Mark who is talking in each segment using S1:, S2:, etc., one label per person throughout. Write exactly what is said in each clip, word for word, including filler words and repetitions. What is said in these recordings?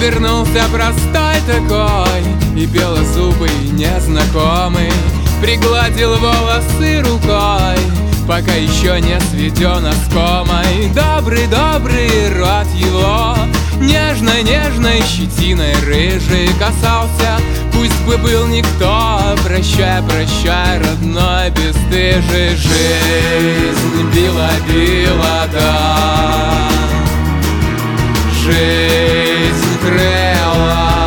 S1: Вернулся простой такой и белозубый незнакомый, пригладил волосы рукой, пока еще не сведен оскомой. Добрый-добрый рот его нежной-нежной щетиной рыжей касался. Пусть бы был никто, прощай, прощай, родной бесстыжий. Жизнь била-била, да, жизнь крыла,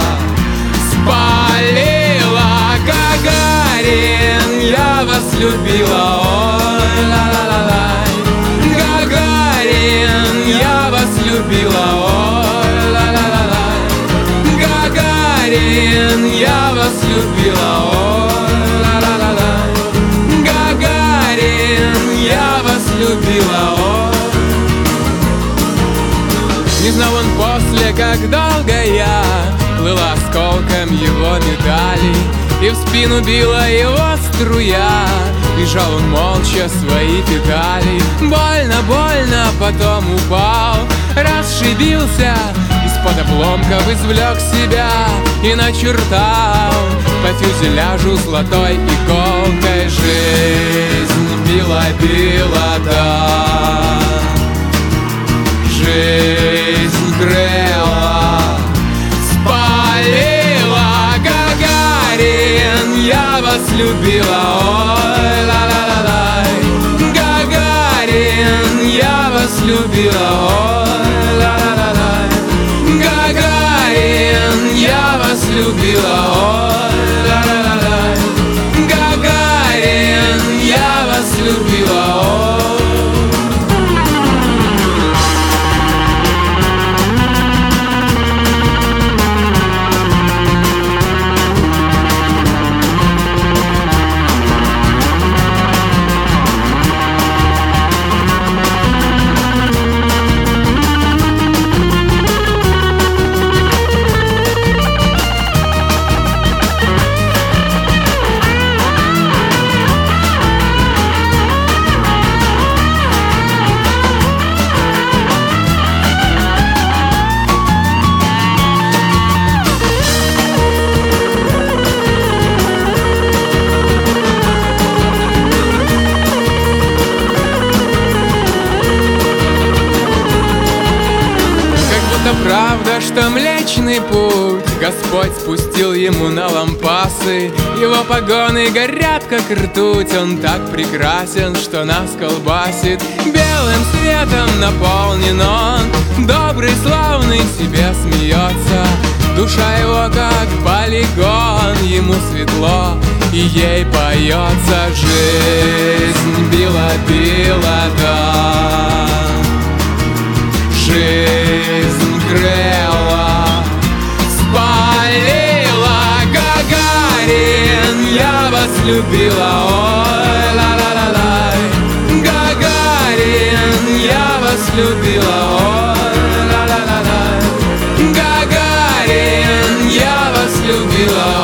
S1: спалила. Гагарин, я вас любила, ой, ла-ла-ла-лай. Гагарин, я вас любила, ой, ла-ла-ла-лай. Гагарин, я вас любила, ой, ла-ла-ла-лай. Гагарин, я вас любила, ой. Не знал он после, как долго я плыла осколком его медалей, и в спину била его струя, и жал он молча свои педали. Больно, больно, потом упал, расшибился, из-под обломков извлек себя и начертал по фюзеляжу золотой иголкой. Жизнь била-била, да, жизнь крыла, спалила. Гагарин, я вас любила, ой, ла-ла-ла-лай. Гагарин, я вас любила, ой, ла-ла-ла-лай. Гагарин, я вас любила, ой, ла-ла-ла-лай. Гагарин, я вас любила, ой. Правда, что Млечный Путь Господь спустил ему на лампасы. Его погоны горят, как ртуть. Он так прекрасен, что нас колбасит. Белым светом наполнен он, добрый, славный, себе смеется. Душа его как полигон, ему светло и ей поется. Жизнь била-била, да, жизнь крыла, спалила. Гагарин, я вас любила, ой, ла-ла-ла-лай. Гагарин, я вас любила, ой, ла-ла-ла-лай. Гагарин, я вас любила,